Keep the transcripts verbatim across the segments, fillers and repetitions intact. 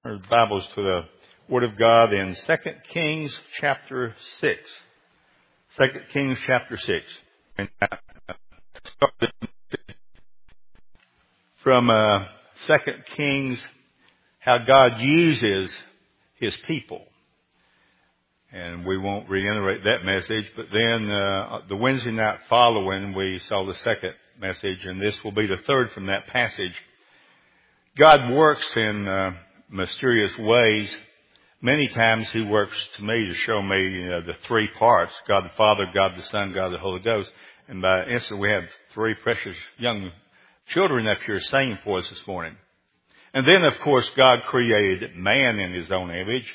Our Bibles to the Word of God in Second Kings chapter six. Second Kings chapter six. And from uh, Second Kings, how God uses His people. And we won't reiterate that message, but then uh, the Wednesday night following, we saw the second message, and this will be the third from that passage. God works in uh, mysterious ways. Many times He works to me to show me you know, the three parts, God the Father, God the Son, God the Holy Ghost. And by instant we have three precious young children up here singing for us this morning. And then, of course, God created man in His own image.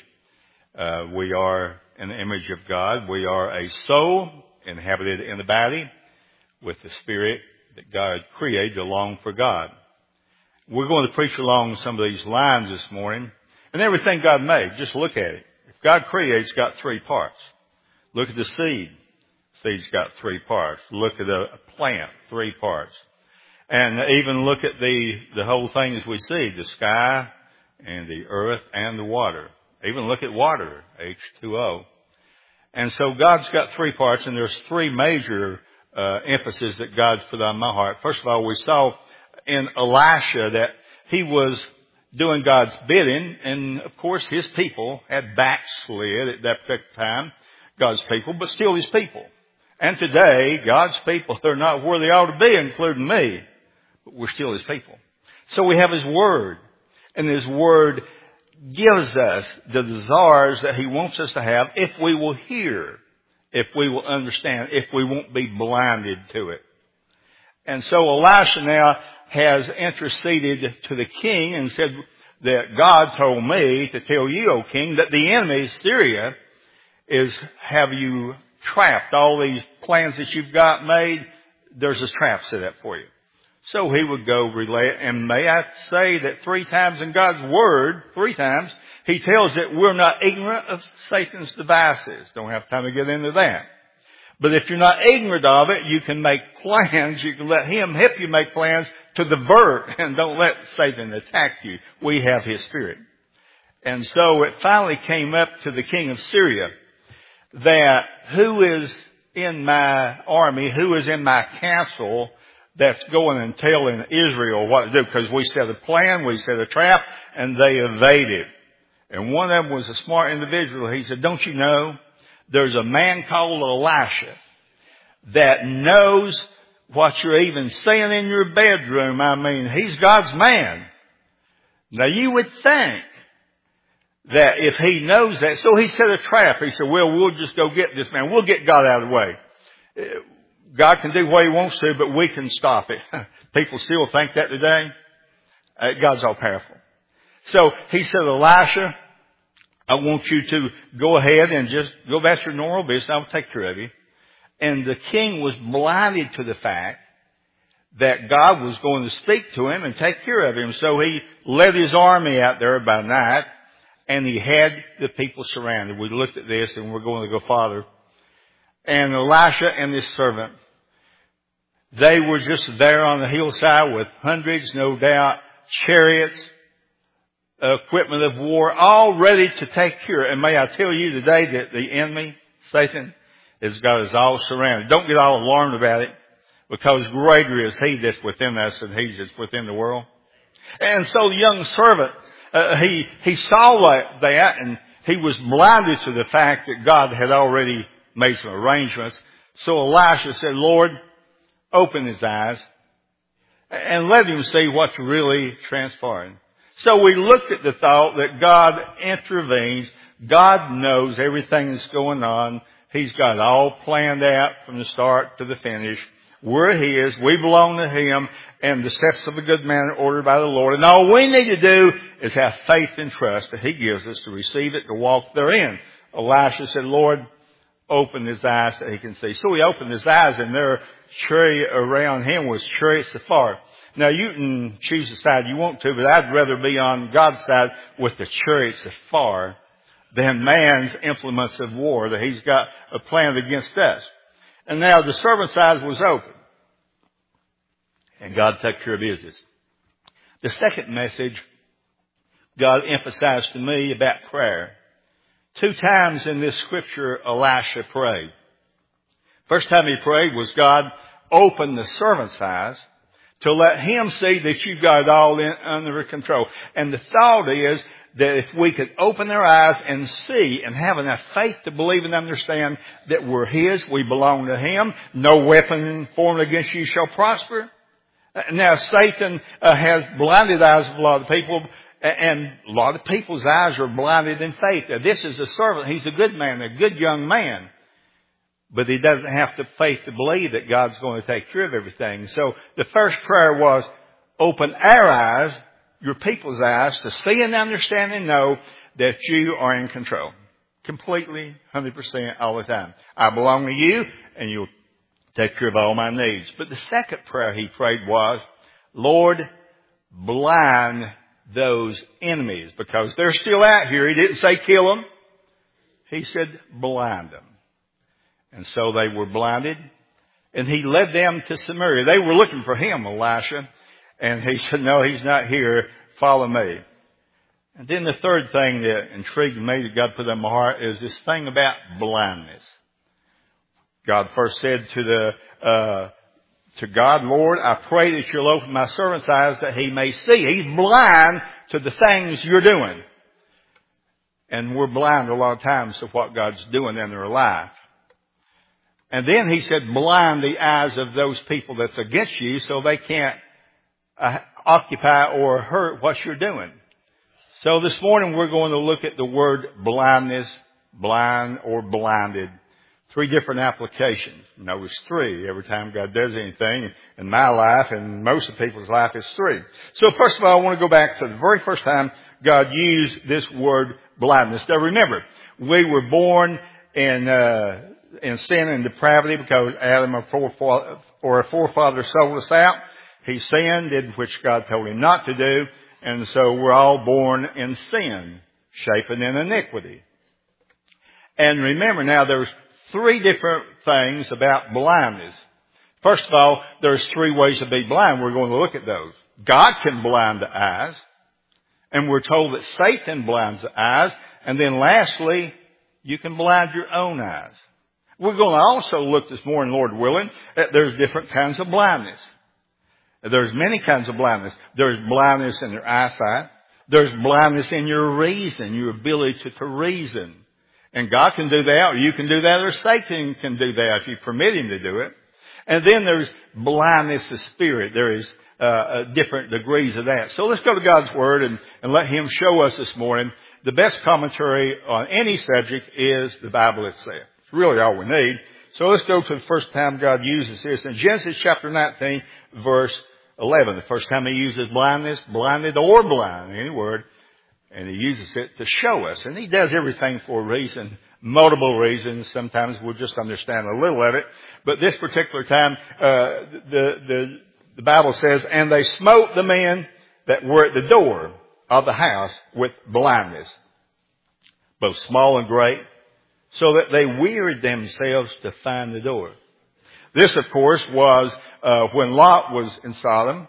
Uh, we are in the image of God. We are a soul inhabited in the body with the spirit that God created to long for God. We're going to preach along some of these lines this morning. And everything God made, just look at it. If God creates, it's got three parts. Look at the seed. Seed's got three parts. Look at a plant, three parts. And even look at the, the whole thing as we see, the sky and the earth and the water. Even look at water, H two O. And so God's got three parts, and there's three major uh, emphases that God's put on my heart. First of all, we saw in Elisha that he was doing God's bidding, and of course his people had backslid at that particular time, God's people, but still His people. And today, God's people are not where they ought to be, including me, but we're still His people. So we have His Word, and His Word gives us the desires that He wants us to have if we will hear, if we will understand, if we won't be blinded to it. And so Elisha now has interceded to the king and said that God told me to tell you, O king, that the enemy, Syria, is have you trapped. All these plans that you've got made, there's a trap set up for you. So he would go relay it. And may I say that three times in God's Word, three times, He tells that we're not ignorant of Satan's devices. Don't have time to get into that. But if you're not ignorant of it, you can make plans. You can let Him help you make plans to divert, and don't let Satan attack you. We have His Spirit. And so it finally came up to the king of Syria that who is in my army, who is in my council that's going and telling Israel what to do. Because we set a plan, we set a trap, and they evaded. And one of them was a smart individual. He said, don't you know, there's a man called Elisha that knows what you're even saying in your bedroom. I mean, he's God's man. Now you would think that if he knows that, so he set a trap. He said, well, we'll just go get this man. We'll get God out of the way. God can do what He wants to, but we can stop it. People still think that today. Uh, God's all powerful. So he said, Elisha, I want you to go ahead and just go back to your normal business. I'll take care of you. And the king was blinded to the fact that God was going to speak to him and take care of him. So he led his army out there by night, and he had the people surrounded. We looked at this, and we're going to go farther. And Elisha and his servant, they were just there on the hillside with hundreds, no doubt, chariots, equipment of war, all ready to take care. And may I tell you today that the enemy, Satan, has got us all surrounded. Don't get all alarmed about it, because greater is He that's within us than he that's within the world. And so the young servant, uh, he he saw that, that, and he was blinded to the fact that God had already made some arrangements. So Elisha said, Lord, open his eyes and let him see what's really transpiring. So we looked at the thought that God intervenes. God knows everything that's going on. He's got it all planned out from the start to the finish. We're His. We belong to Him. And the steps of a good man are ordered by the Lord. And all we need to do is have faith and trust that He gives us to receive it, to walk therein. Elisha said, Lord, open his eyes that he can see. So he opened his eyes, and there chariot around him was chariots afar. Now you can choose the side you want to, but I'd rather be on God's side with the chariots afar than man's implements of war that He's got planned against us. And now the servant's eyes was open, and God took care of business. The second message God emphasized to me about prayer. Two times in this scripture, Elisha prayed. First time he prayed was, God, open the servant's eyes to let him see that you've got it all in, under control. And the thought is that if we could open their eyes and see and have enough faith to believe and understand that we're His, we belong to Him, no weapon formed against you shall prosper. Now, Satan uh, has blinded eyes of a lot of people, and a lot of people's eyes are blinded in faith. Now, this is a servant. He's a good man, a good young man. But he doesn't have the faith to believe that God's going to take care of everything. So the first prayer was, open our eyes, your people's eyes, to see and understand and know that you are in control. Completely, one hundred percent all the time. I belong to you, and you'll take care of all my needs. But the second prayer he prayed was, Lord, blind those enemies, because they're still out here. He didn't say kill them. He said blind them. And so they were blinded, and he led them to Samaria. They were looking for him, Elisha, and he said, no, he's not here. Follow me. And then the third thing that intrigued me that God put in my heart is this thing about blindness. God first said to the uh to God, Lord, I pray that you'll open my servant's eyes that he may see. He's blind to the things you're doing. And we're blind a lot of times to what God's doing in their life. And then he said, blind the eyes of those people that's against you so they can't uh, occupy or hurt what you're doing. So this morning we're going to look at the word blindness, blind or blinded. Three different applications. Notice three. Every time God does anything in my life and most of people's life, it's three. So first of all, I want to go back to the very first time God used this word blindness. Now remember, we were born in uh in sin and depravity because Adam or our forefather sold us out. He sinned, did which God told him not to do, and so we're all born in sin, shapen in iniquity. And remember now, there's three different things about blindness. First of all, there's three ways to be blind. We're going to look at those. God can blind the eyes, and we're told that Satan blinds the eyes, and then lastly, you can blind your own eyes. We're going to also look this morning, Lord willing, at there's different kinds of blindness. There's many kinds of blindness. There's blindness in your eyesight. There's blindness in your reason, your ability to, to reason. And God can do that, or you can do that, or Satan can do that if you permit him to do it. And then there's blindness of spirit. There is uh, different degrees of that. So let's go to God's Word and, and let Him show us this morning. The best commentary on any subject is the Bible itself. It's really all we need. So let's go to the first time God uses this. In Genesis chapter nineteen, verse eleven, the first time He uses blindness, blinded or blind, any word, and He uses it to show us. And He does everything for a reason, multiple reasons. Sometimes we'll just understand a little of it. But this particular time, uh, the, the, the Bible says, and they smote the men that were at the door of the house with blindness, both small and great, so that they wearied themselves to find the door. This, of course, was uh, when Lot was in Sodom,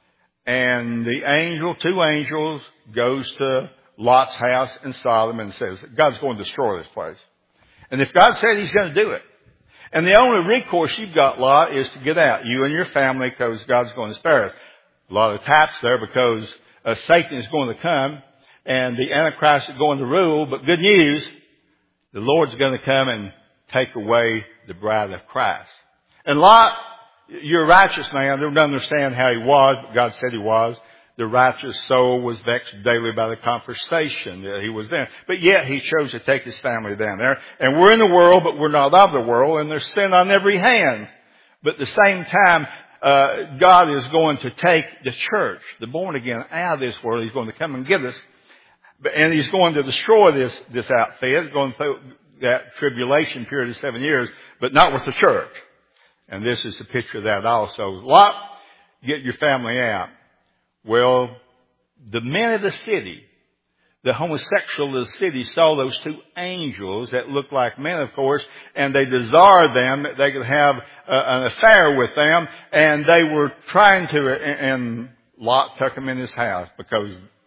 and the angel, two angels, goes to Lot's house in Sodom and says, God's going to destroy this place. And if God said He's going to do it, and the only recourse you've got, Lot, is to get out, you and your family, because God's going to spare us. A lot of taps there because uh, Satan is going to come, and the Antichrist is going to rule, but good news, the Lord's going to come and take away the bride of Christ. And Lot, you're a righteous man. They don't understand how he was, but God said he was. The righteous soul was vexed daily by the conversation that he was in. But yet he chose to take his family down there. And we're in the world, but we're not of the world. And there's sin on every hand. But at the same time, uh, God is going to take the church, the born again, out of this world. He's going to come and get us. And He's going to destroy this, this outfit, going through that tribulation period of seven years, but not with the church. And this is a picture of that also. Lot, get your family out. Well, the men of the city, the homosexual of the city, saw those two angels that looked like men, of course, and they desired them that they could have uh, an affair with them, and they were trying to, and Lot took them in his house because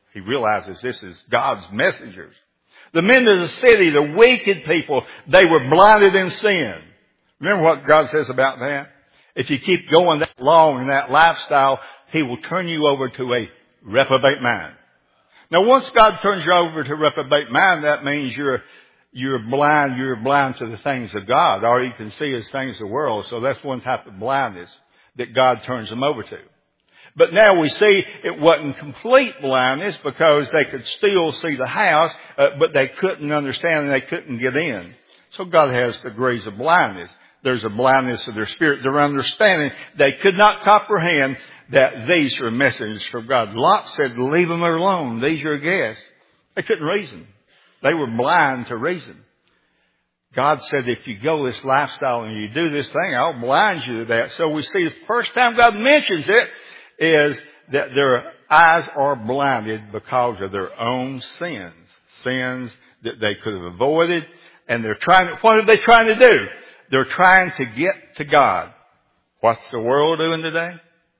He realizes this is God's messengers. The men of the city, the wicked people, they were blinded in sin. Remember what God says about that? If you keep going that long in that lifestyle, He will turn you over to a reprobate mind. Now once God turns you over to a reprobate mind, that means you're, you're blind, you're blind to the things of God. All you can see is things of the world. So that's one type of blindness that God turns them over to. But now we see it wasn't complete blindness because they could still see the house, uh, but they couldn't understand and they couldn't get in. So God has degrees of blindness. There's a blindness of their spirit, their understanding. They could not comprehend that these were messengers from God. Lot said, leave them alone. These are guests. They couldn't reason. They were blind to reason. God said, if you go this lifestyle and you do this thing, I'll blind you to that. So we see the first time God mentions it is that their eyes are blinded because of their own sins. Sins that they could have avoided. And they're trying to, what are they trying to do? They're trying to get to God. What's the world doing today?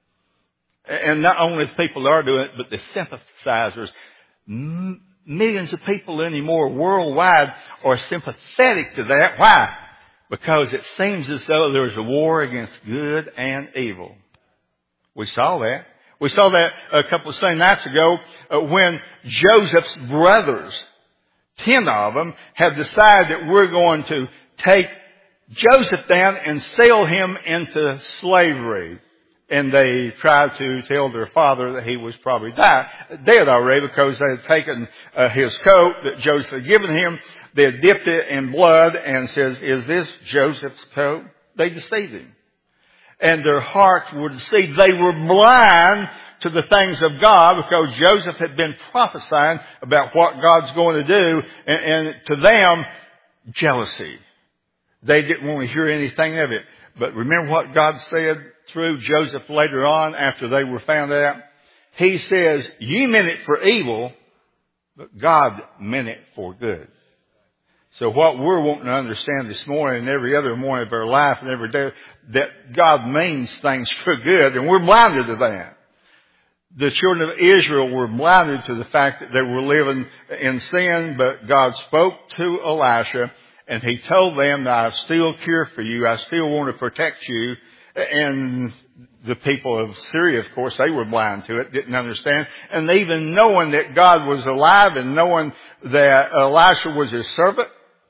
And not only the people that are doing it, but the sympathizers. M- millions of people anymore worldwide are sympathetic to that. Why? Because it seems as though there's a war against good and evil. We saw that. We saw that a couple of Sunday nights ago uh, when Joseph's brothers, ten of them, had decided that we're going to take Joseph down and sell him into slavery. And they tried to tell their father that he was probably died, dead already because they had taken uh, his coat that Joseph had given him. They had dipped it in blood and says, is this Joseph's coat? They deceived him. And their hearts were deceived. They were blind to the things of God because Joseph had been prophesying about what God's going to do. And, and to them, jealousy. They didn't want to hear anything of it. But remember what God said through Joseph later on after they were found out? He says, you meant it for evil, but God meant it for good. So what we're wanting to understand this morning and every other morning of our life and every day, that God means things for good, and we're blinded to that. The children of Israel were blinded to the fact that they were living in sin, but God spoke to Elisha, and he told them that I still care for you, I still want to protect you. And the people of Syria, of course, they were blind to it, didn't understand. And even knowing that God was alive and knowing that Elisha was his servant,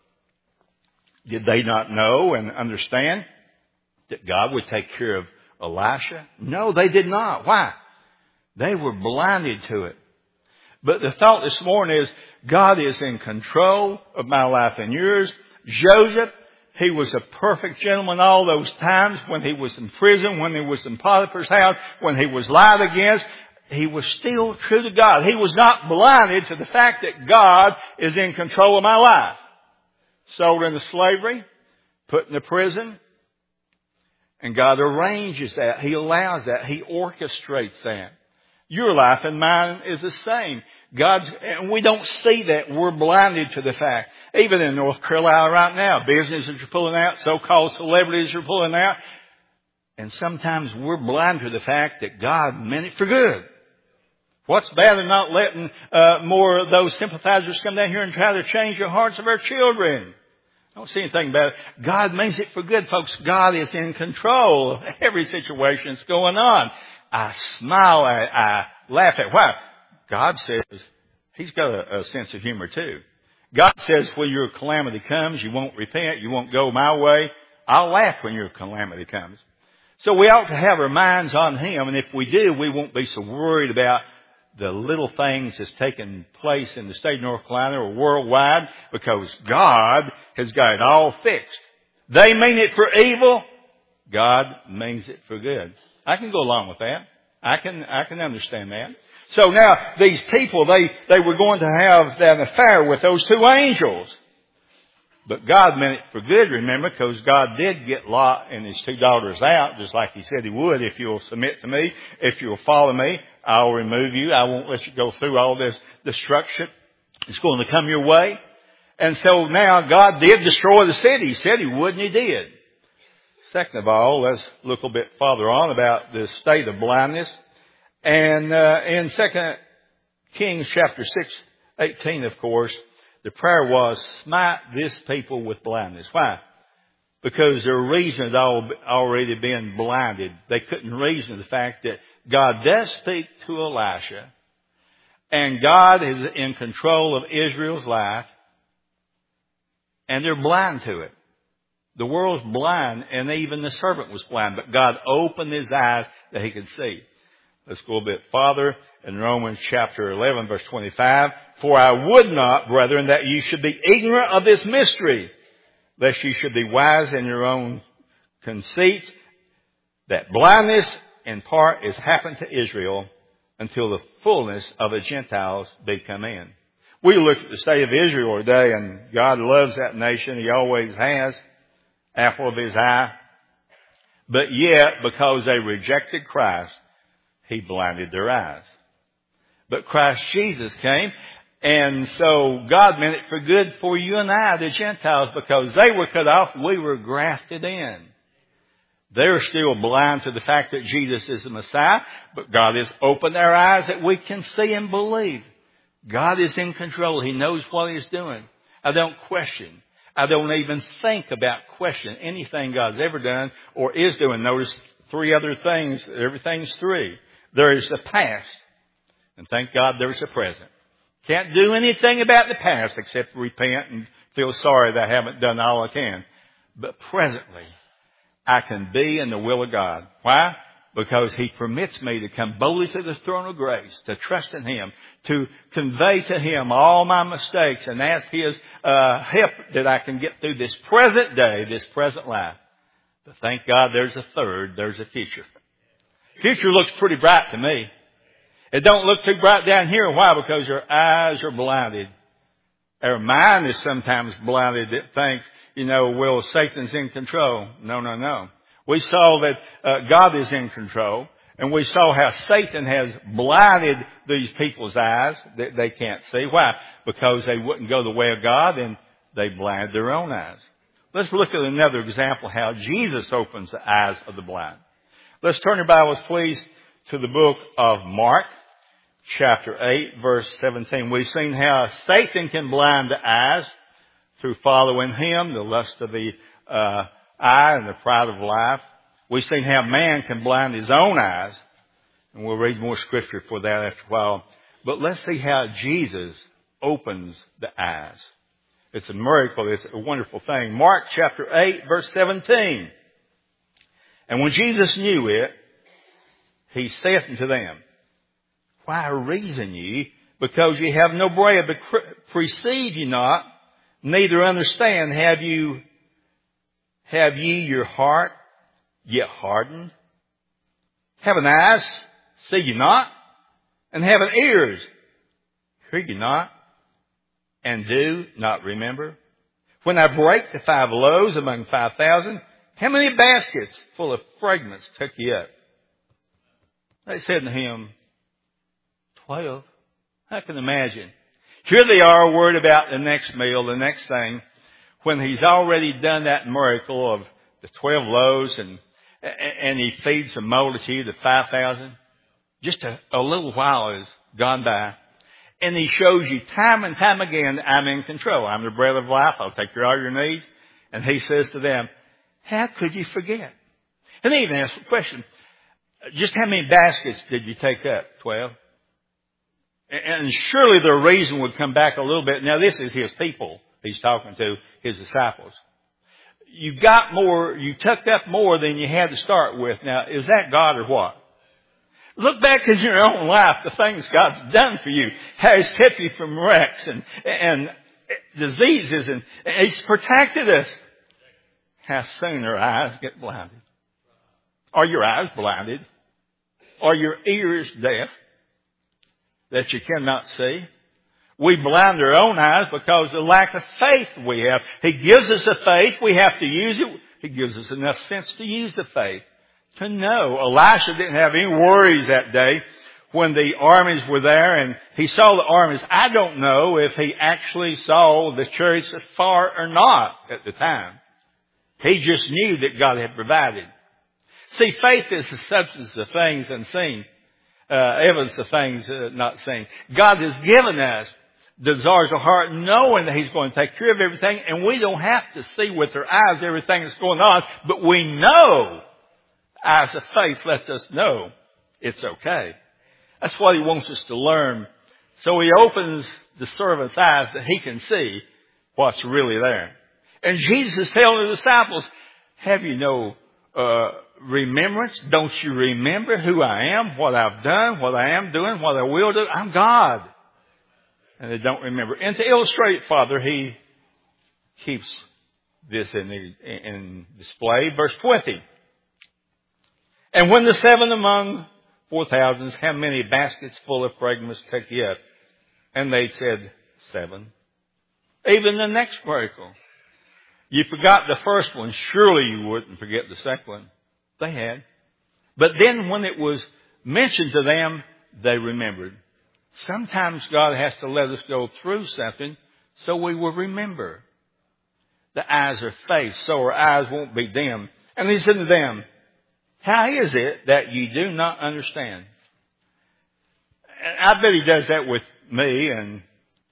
did they not know and understand that God would take care of Elisha? No, they did not. Why? They were blinded to it. But the thought this morning is God is in control of my life and yours. Joseph, he was a perfect gentleman all those times when he was in prison, when he was in Potiphar's house, when he was lied against. He was still true to God. He was not blinded to the fact that God is in control of my life. Sold into slavery, put in the prison, and God arranges that. He allows that. He orchestrates that. Your life and mine is the same. God's, and we don't see that. We're blinded to the fact. Even in North Carolina right now, businesses are pulling out, so-called celebrities are pulling out. And sometimes we're blind to the fact that God meant it for good. What's bad in not letting uh, more of those sympathizers come down here and try to change the hearts of our children? I don't see anything bad. God means it for good, folks. God is in control of every situation that's going on. I smile, I, I laugh at. Why? God says He's got a, a sense of humor too. God says when your calamity comes, you won't repent, you won't go my way. I'll laugh when your calamity comes. So we ought to have our minds on Him, and if we do, we won't be so worried about the little things that's taking place in the state of North Carolina or worldwide, because God has got it all fixed. They mean it for evil. God means it for good. I can go along with that. I can, I can understand that. So now these people, they, they were going to have that affair with those two angels. But God meant it for good, remember, because God did get Lot and his two daughters out, just like He said He would. If you'll submit to Me, if you'll follow Me, I'll remove you. I won't let you go through all this destruction. It's going to come your way. And so now God did destroy the city. He said He would, and He did. Second of all, let's look a bit farther on about the state of blindness. And uh, in Second Kings chapter six, eighteen, of course, the prayer was, smite this people with blindness. Why? Because their reason had already been blinded. They couldn't reason the fact that God does speak to Elisha, and God is in control of Israel's life, and they're blind to it. The world's blind, and even the servant was blind, but God opened his eyes that he could see. Let's go a bit farther in Romans chapter eleven, verse twenty-five. For I would not, brethren, that you should be ignorant of this mystery, lest you should be wise in your own conceit, that blindness in part is happened to Israel until the fullness of the Gentiles be come in. We look at the state of Israel today, and God loves that nation. He always has. Apple of his eye. But yet, because they rejected Christ, he blinded their eyes. But Christ Jesus came, and so God meant it for good for you and I, the Gentiles, because they were cut off, we were grafted in. They're still blind to the fact that Jesus is the Messiah, but God has opened our eyes that we can see and believe. God is in control. He knows what he's doing. I don't question. I don't even think about questioning anything God's ever done or is doing. Notice three other things. Everything's three. There is the past. And thank God there's the present. Can't do anything about the past except repent and feel sorry that I haven't done all I can. But presently, I can be in the will of God. Why? Because he permits me to come boldly to the throne of grace, to trust in him, to convey to him all my mistakes and ask his uh, help that I can get through this present day, this present life. But thank God there's a third, there's a future. Future looks pretty bright to me. It don't look too bright down here. Why? Because your eyes are blinded. Our mind is sometimes blinded that thinks, you know, well, Satan's in control. No, no, no. We saw that uh, God is in control, and we saw how Satan has blinded these people's eyes that they can't see. Why? Because they wouldn't go the way of God, and they blinded their own eyes. Let's look at another example how Jesus opens the eyes of the blind. Let's turn your Bibles, please, to the book of Mark, chapter eight, verse seventeen. We've seen how Satan can blind the eyes through following him, the lust of the uh eye and the pride of life. We've seen how man can blind his own eyes, and we'll read more scripture for that after a while. But let's see how Jesus opens the eyes. It's a miracle. It's a wonderful thing. Mark chapter eight, verse seventeen. And when Jesus knew it, he saith unto them, Why reason ye? Because ye have no bread, but perceive ye not, neither understand. Have you Have ye your heart yet hardened? Having eyes, see ye not? And having ears, hear ye not? And do not remember? When I break the five loaves among five thousand, how many baskets full of fragments took ye up? They said to him, Twelve. I can imagine. Here they are worried about the next meal, the next thing, when he's already done that miracle of the twelve loaves and and he feeds the multitude of five thousand. Just a, a little while has gone by. And he shows you time and time again, I'm in control. I'm the bread of life. I'll take care of all your needs. And he says to them, how could you forget? And he even asks the question, just how many baskets did you take up? Twelve. And surely the reason would come back a little bit. Now this is his people he's talking to, his disciples. You got more, you took up more than you had to start with. Now, is that God or what? Look back in your own life, the things God's done for you. How he's kept you from wrecks and, and diseases, and, and he's protected us. How soon our eyes get blinded. Are your eyes blinded? Are your ears deaf that you cannot see? We blind our own eyes because of the lack of faith we have. He gives us a faith. We have to use it. He gives us enough sense to use the faith. To know. Elisha didn't have any worries that day when the armies were there and he saw the armies. I don't know if he actually saw the chariots afar or not at the time. He just knew that God had provided. See, faith is the substance of things unseen. uh, evidence of things uh, not seen. God has given us the desires of the heart, knowing that He's going to take care of everything, and we don't have to see with our eyes everything that's going on, but we know, eyes of faith lets us know it's okay. That's what He wants us to learn. So He opens the servant's eyes that he can see what's really there. And Jesus is telling the disciples, have you no uh, remembrance? Don't you remember who I am, what I've done, what I am doing, what I will do? I'm God. And they don't remember. And to illustrate further, He keeps this in, the, in display. Verse twenty. And when the seven among four thousands, how many baskets full of fragments take ye up? And they said, seven. Even the next miracle. You forgot the first one. Surely you wouldn't forget the second one. They had. But then when it was mentioned to them, they remembered. Sometimes God has to let us go through something so we will remember. The eyes are faith, so our eyes won't be dim. And He said to them, how is it that you do not understand? And I bet He does that with me and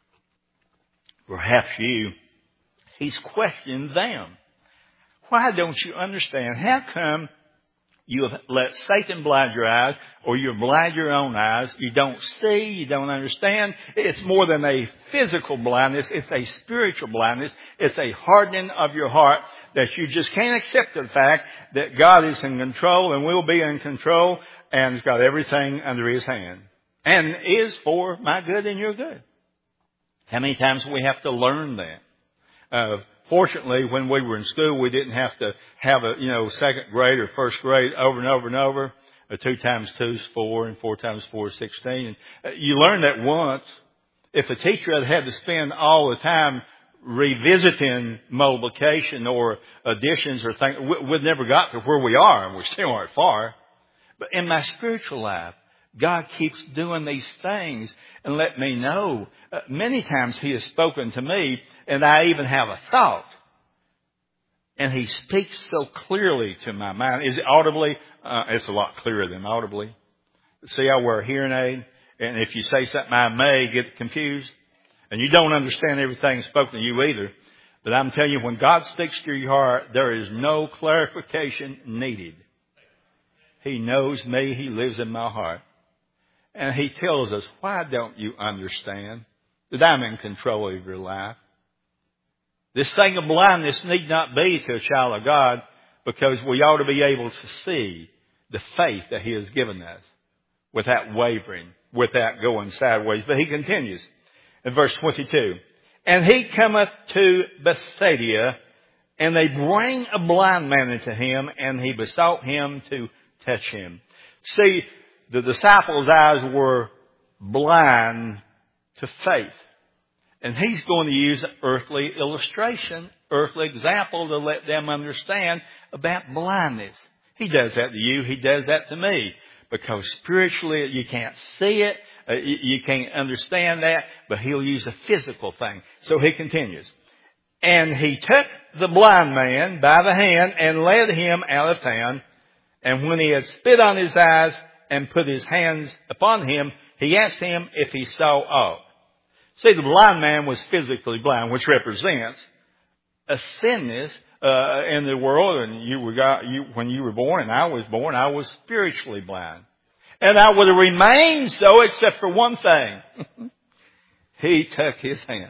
perhaps you. He's questioning them. Why don't you understand? How come you have let Satan blind your eyes, or you blind your own eyes? You don't see, you don't understand. It's more than a physical blindness. It's a spiritual blindness. It's a hardening of your heart that you just can't accept the fact that God is in control and will be in control and has got everything under His hand. And is for my good and your good. How many times we have to learn that? Uh, Fortunately, when we were in school, we didn't have to have a, you know, second grade or first grade over and over and over. Uh, two times two is four, and four times four is sixteen. And uh, you learn that once. If a teacher had had to spend all the time revisiting multiplication or additions or things, we, we'd never got to where we are, and we still aren't far. But in my spiritual life, God keeps doing these things and let me know. Uh, many times He has spoken to me and I even have a thought. And He speaks so clearly to my mind. Is it audibly? Uh, it's a lot clearer than audibly. See, I wear a hearing aid. And if you say something, I may get confused. And you don't understand everything spoken to you either. But I'm telling you, when God speaks to your heart, there is no clarification needed. He knows me. He lives in my heart. And He tells us, why don't you understand that I'm in control of your life? This thing of blindness need not be to a child of God, because we ought to be able to see the faith that He has given us without wavering, without going sideways. But He continues in verse twenty-two. And He cometh to Bethsaida, and they bring a blind man into Him, and He besought Him to touch him. See, the disciples' eyes were blind to faith. And He's going to use an earthly illustration, earthly example to let them understand about blindness. He does that to you. He does that to me. Because spiritually you can't see it. Uh, you, you can't understand that. But He'll use a physical thing. So He continues. And He took the blind man by the hand and led him out of town. And when He had spit on his eyes and put His hands upon him, He asked him if he saw aught. See, the blind man was physically blind, which represents a sinness uh, in the world. And you were got, you, when you were born and I was born, I was spiritually blind. And I would have remained so except for one thing. He took His hand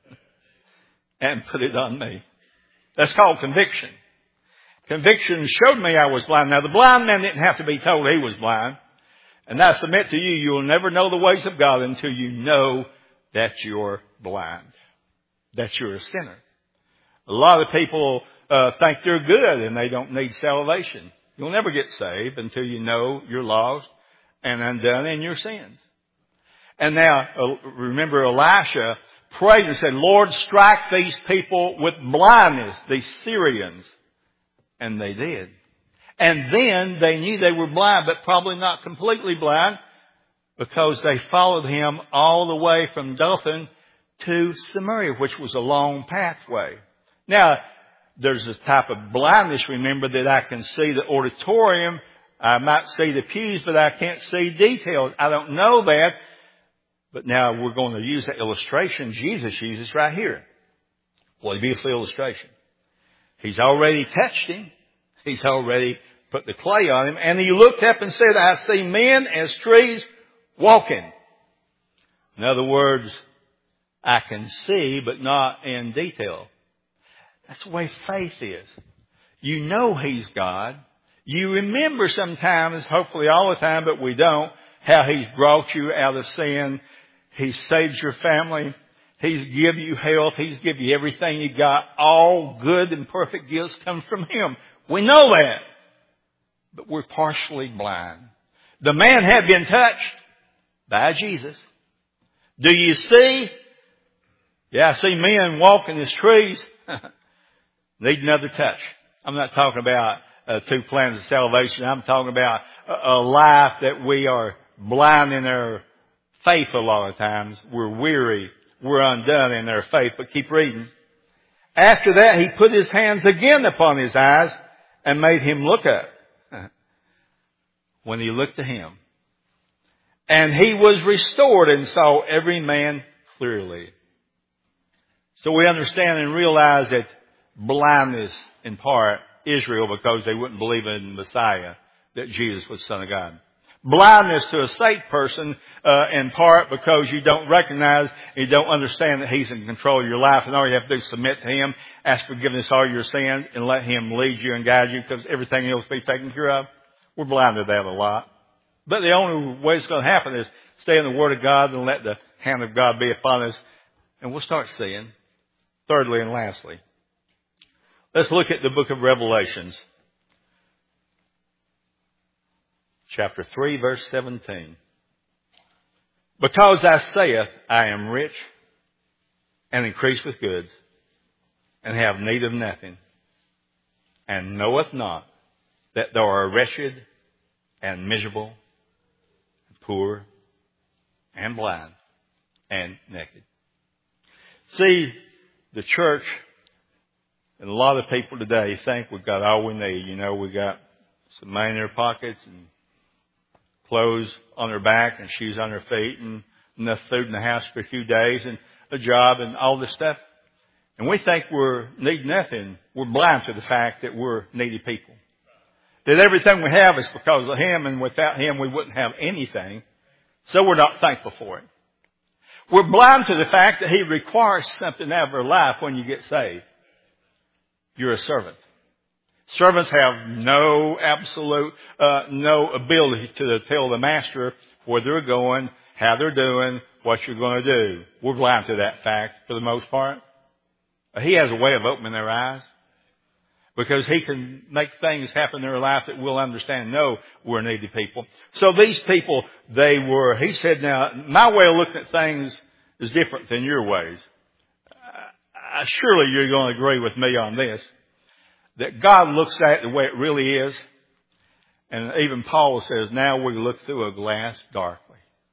and put it on me. That's called conviction. Conviction showed me I was blind. Now, the blind man didn't have to be told he was blind. And I submit to you, you'll never know the ways of God until you know that you're blind, that you're a sinner. A lot of people uh, think they're good and they don't need salvation. You'll never get saved until you know you're lost and undone in your sins. And now, uh, remember Elisha prayed and said, Lord, strike these people with blindness, these Syrians. And they did. And then they knew they were blind, but probably not completely blind, because they followed Him all the way from Dothan to Samaria, which was a long pathway. Now, there's a type of blindness, remember, that I can see the auditorium I might see the pews, but I can't see details. I don't know that. But now we're going to use that illustration Jesus uses right here. What a beautiful illustration. He's already touched him. He's already put the clay on him. And he looked up and said, I see men as trees walking. In other words, I can see, but not in detail. That's the way faith is. You know He's God. You remember sometimes, hopefully all the time, but we don't, how He's brought you out of sin. He's saved your family. He's given you health. He's given you everything you got. All good and perfect gifts come from Him. We know that. But we're partially blind. The man had been touched by Jesus. Do you see? Yeah, I see men walking as trees. Need another touch. I'm not talking about uh, two plans of salvation. I'm talking about a, a life that we are blind in our faith a lot of times. We're weary. We're undone in our faith. But keep reading. After that, He put His hands again upon his eyes and made him look up. When he looked to Him. And he was restored and saw every man clearly. So we understand and realize that blindness in part, Israel, because they wouldn't believe in the Messiah, that Jesus was Son of God. Blindness to a saved person, uh, in part because you don't recognize, you don't understand that He's in control of your life, and all you have to do is submit to Him, ask forgiveness of all your sins, and let Him lead you and guide you, because everything else will be taken care of. We're blind to that a lot. But the only way it's going to happen is stay in the Word of God and let the hand of God be upon us, and we'll start seeing. Thirdly and lastly, let's look at the book of Revelations. Chapter three, verse seventeen. Because thou sayest, I am rich and increase with goods, and have need of nothing, and knoweth not that thou art wretched and miserable, and poor, and blind, and naked. See, the church and a lot of people today think we've got all we need. You know, we got some money in their pockets and clothes on their back and shoes on their feet and enough food in the house for a few days and a job and all this stuff. And we think we're need nothing. We're blind to the fact that we're needy people. That everything we have is because of Him, and without Him we wouldn't have anything. So we're not thankful for it. We're blind to the fact that He requires something out of our life when you get saved. You're a servant. Servants have no absolute, uh, no ability to tell the master where they're going, how they're doing, what you're going to do. We're blind to that fact for the most part. He has a way of opening their eyes because He can make things happen in their life that we'll understand. No, we're needy people. So these people, they were, He said, now, my way of looking at things is different than your ways. Uh, surely you're going to agree with me on this. That God looks at it the way it really is. And even Paul says, now we look through a glass darkly.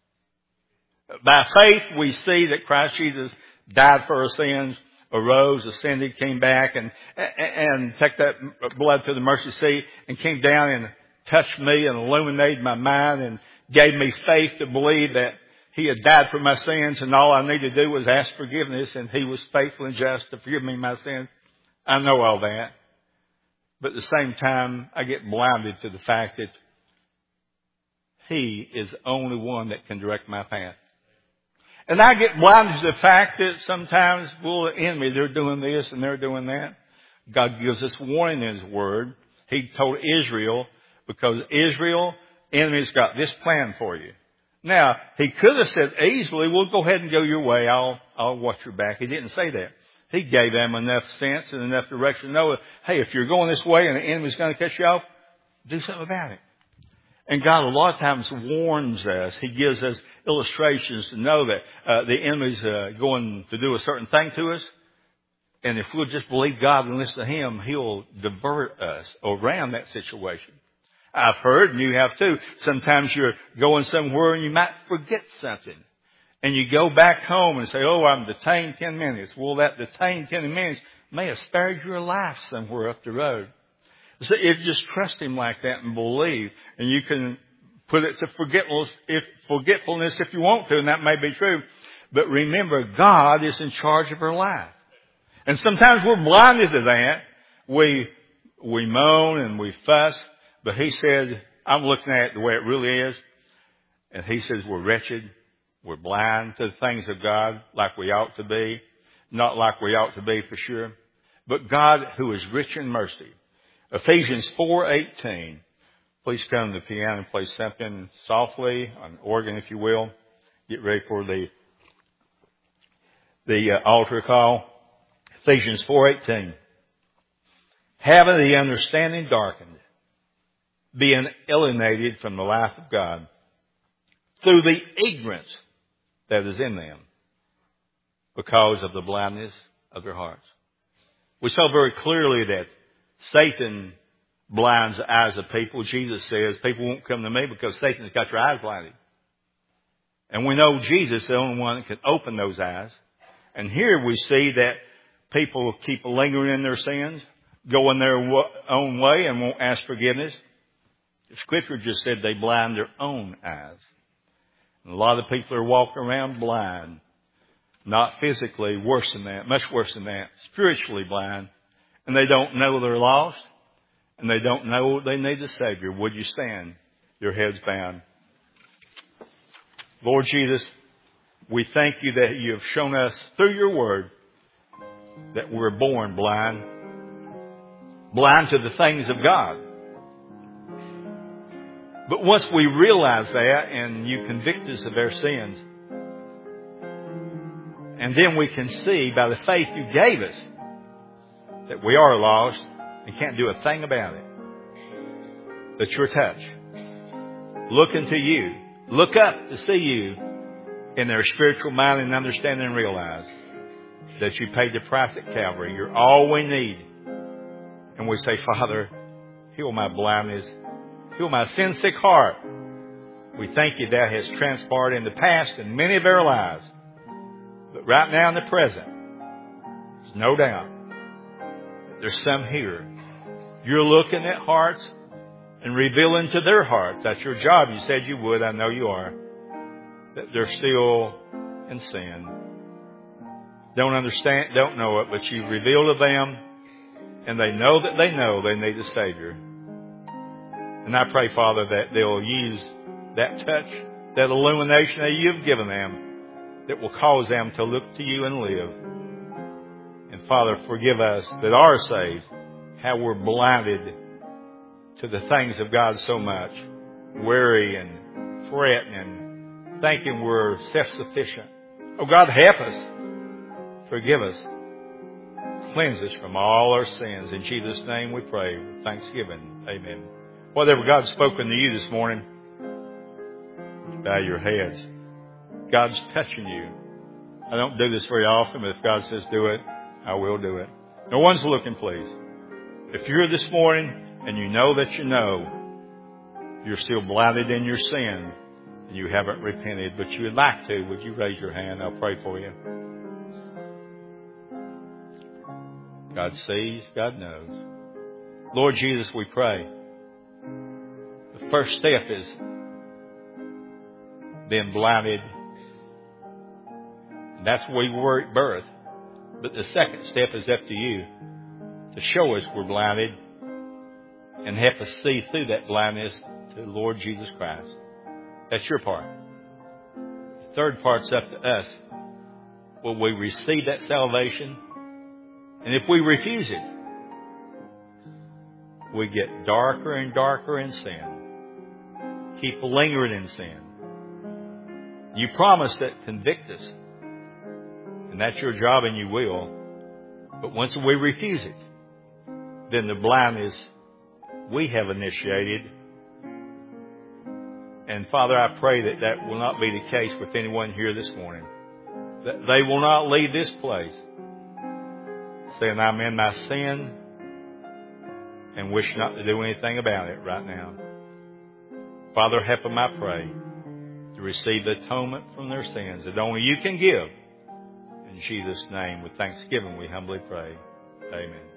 By faith, we see that Christ Jesus died for our sins, arose, ascended, came back, and and took that blood to the mercy seat, and came down and touched me and illuminated my mind and gave me faith to believe that He had died for my sins, and all I needed to do was ask forgiveness, and He was faithful and just to forgive me my sins. I know all that. But at the same time, I get blinded to the fact that He is the only one that can direct my path. And I get blinded to the fact that sometimes, well, the enemy, they're doing this and they're doing that. God gives us warning in His Word. He told Israel, because Israel, enemy's got this plan for you. Now, He could have said easily, well, go ahead and go your way. I'll, I'll watch your back. He didn't say that. He gave them enough sense and enough direction to know, hey, if you're going this way and the enemy's going to cut you off, do something about it. And God a lot of times warns us. He gives us illustrations to know that uh, the enemy's uh, going to do a certain thing to us. And if we'll just believe God and listen to Him, He'll divert us around that situation. I've heard, and you have too, sometimes you're going somewhere and you might forget something. And you go back home and say, oh, I'm detained ten minutes. Well, that detained ten minutes may have spared your life somewhere up the road. So if you just trust Him like that and believe, and you can put it to forgetfulness if, forgetfulness if you want to, and that may be true. But remember, God is in charge of our life. And sometimes we're blinded to that. We, we moan and we fuss, but He said, I'm looking at it the way it really is. And He says we're wretched. We're blind to the things of God like we ought to be. Not like we ought to be for sure. But God who is rich in mercy. Ephesians four eighteen. Please come to the piano and play something softly, on organ if you will. Get ready for the, the uh, altar call. Ephesians four eighteen. Having the understanding darkened, being alienated from the life of God through the ignorance that is in them because of the blindness of their hearts. We saw very clearly that Satan blinds the eyes of people. Jesus says, people won't come to me because Satan's got your eyes blinded. And we know Jesus is the only one that can open those eyes. And here we see that people keep lingering in their sins, going their own way and won't ask forgiveness. The Scripture just said they blind their own eyes. And a lot of people are walking around blind. Not physically, worse than that, much worse than that. Spiritually blind. And they don't know they're lost. And they don't know they need a Savior. Would you stand? Your heads bowed. Lord Jesus, we thank You that You have shown us through Your Word that we're born blind. Blind to the things of God. But once we realize that and You convict us of our sins, and then we can see by the faith You gave us that we are lost and can't do a thing about it. But Your touch. Look into You. Look up to see You in their spiritual mind and understanding and realize that You paid the price at Calvary. You're all we need. And we say, Father, heal my blindness. Heal my sin-sick heart. We thank You that has transpired in the past in many of our lives. But right now in the present, there's no doubt there's some here. You're looking at hearts and revealing to their hearts. That's Your job. You said You would. I know You are. That they're still in sin. Don't understand, don't know it, but You reveal to them, and they know that they know they need a Savior. And I pray, Father, that they'll use that touch, that illumination that You've given them, that will cause them to look to You and live. And Father, forgive us that are saved, how we're blinded to the things of God so much, worry and fretting and thinking we're self-sufficient. Oh God, help us. Forgive us. Cleanse us from all our sins. In Jesus' name we pray with thanksgiving. Amen. Whatever God's spoken to you this morning, bow your heads. God's touching you. I don't do this very often, but if God says do it, I will do it. No one's looking, please. If you're here this morning and you know that you know you're still blinded in your sin and you haven't repented, but you would like to, would you raise your hand? I'll pray for you. God sees, God knows. Lord Jesus, we pray. The first step is being blinded. That's where we were at birth. But the second step is up to You to show us we're blinded and help us see through that blindness to the Lord Jesus Christ. That's Your part. The third part's up to us. Will we receive that salvation? And if we refuse it, we get darker and darker in sin. Keep lingering in sin. You promised that convict us. And that's Your job and You will. But once we refuse it, then the blindness we have initiated. And Father, I pray that that will not be the case with anyone here this morning. That they will not leave this place saying, I'm in my sin and wish not to do anything about it right now. Father, help them, I pray, to receive the atonement from their sins that only You can give. In Jesus' name, with thanksgiving, we humbly pray. Amen.